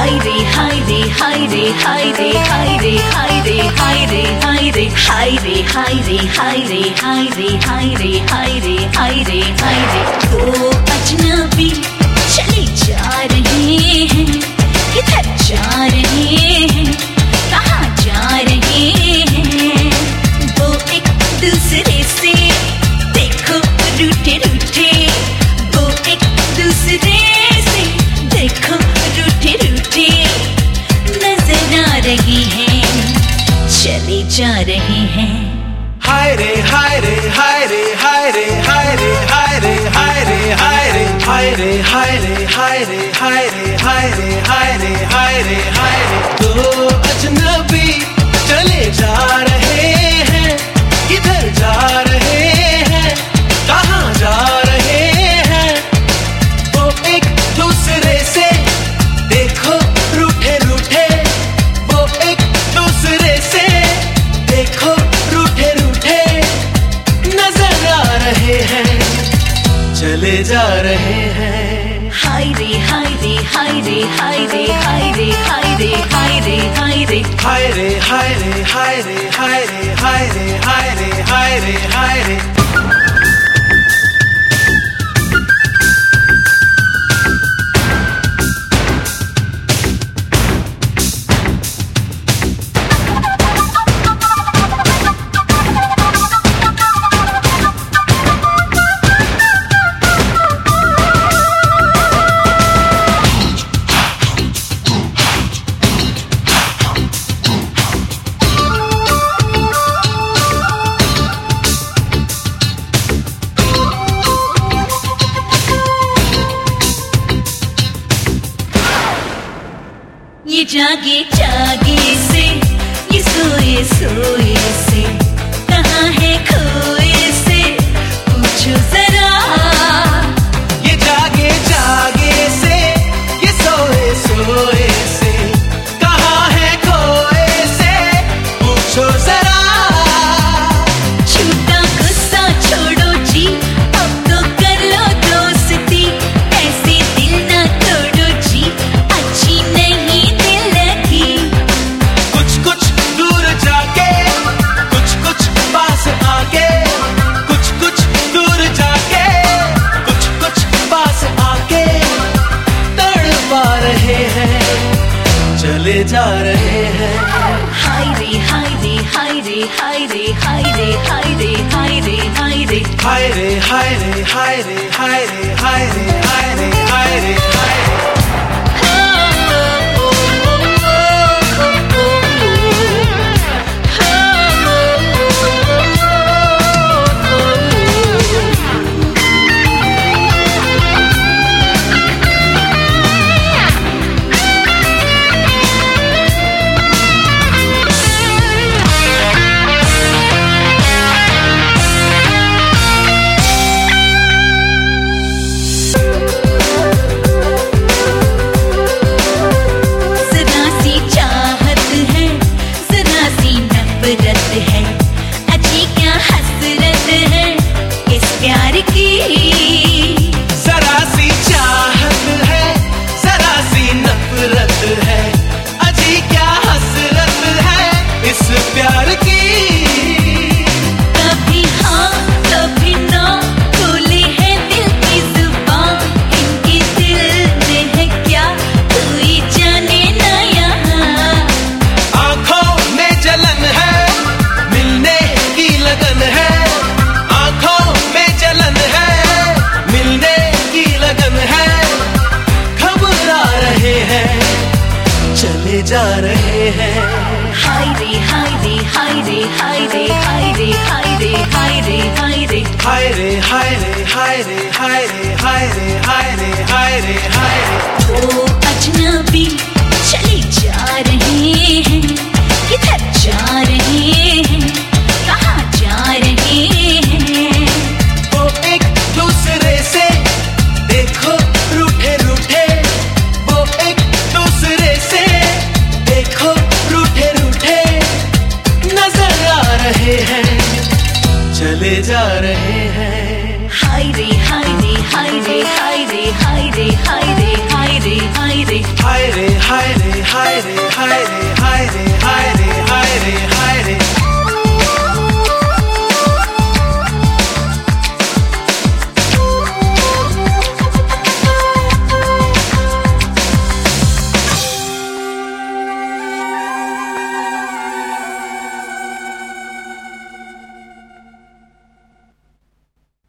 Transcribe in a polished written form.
हाय रे हाय रे हाय रे हाय रे हाय रे हाय रे हाय रे हाय रे हाय रे हाय रे हाय रे हाय रे हाय रे हाय रे हाय रे हाय रे दो अजनबी चले जा रहे हैं, किधर जा रहे हैं, कहाँ जा रहे हैं। वो एक दूसरे से देखो रूठे रूठे, वो एक दूसरे से देखो रूठे रूठे नजर आ रही हैं, चले जा रहे हैं। हाय रे हाय रे हाय रे हाय रे हाय रे हाय रे हाय रे हाय रे हाय रे हाय रे हाय रे हाय रे हाय रे हाय रे हाय रे हाय रे दो अजनबी चले जा रहे हैं, किधर जा रहे हैं, कहाँ जा रहे हैं। वो एक दूसरे से देखो रूठे रूठे, वो एक दूसरे से देखो रूठे रूठे नजर आ रहे हैं, चले जा रहे हैं। हाय रे हाय रे हाय रे हाय रे हाय रे हाय रे हाय रे हाय रे हाय रे हाय रे हाय रे हाय रे हाय रे हाय रे हाय रे हाय रे ये जागे जागे से, ये सोए सोए से, कहाँ है खोए से पूछो जरा। ये जागे जागे से, ये सोए सोए से, कहाँ है खोए से पूछो जरा। झूठा गुस्सा छोड़ो जी, अब तो कर लो दोस्ती, ऐसे दिल ना तोड़ो जी, अच्छी नहीं दिल की। कुछ कुछ दूर जाके, कुछ कुछ पास आके, कुछ कुछ दूर जाके, कुछ कुछ पास आके तड़पा रहे हैं, चले जा रहे हैं। हाय रे हाय रे हाय रे हाय रे हाय रे हाय रे हाय रे हाय रे हाय रे हाय रे हाय रे हाय रे हाय रे हाय रे हाय रे हाय रे है, अजी क्या हसरत है इस प्यार की। जरा सी चाहत है, जरा सी नफरत है, अजी क्या हसरत है इस प्यार की। कभी हाँ कभी ना, खोली है दिल की जुबान, इनके दिल में है क्या कोई जाने ना यहाँ। आंखों में जलन है, मिलने की लगन है, आंखों में जलन है, मिलने की लगन है, घबरा रहे हैं, चले जा रहे हैं। हाय रे हाय रे हाय रे हाय रे हाय रे हाय रे हाय रे हाय रे हाय रे हाय रे हाय रे हाय रे हाय रे हाय रे हाय रे हाय रे वो अजनबी चले जा रहे हैं, किधर जा रहे हैं, कहाँ जा रहे हैं। वो एक दूसरे से देखो रूठे रूठे, वो एक दूसरे से देखो रूठे रूठे नजर आ रहे हैं, चले जा रहे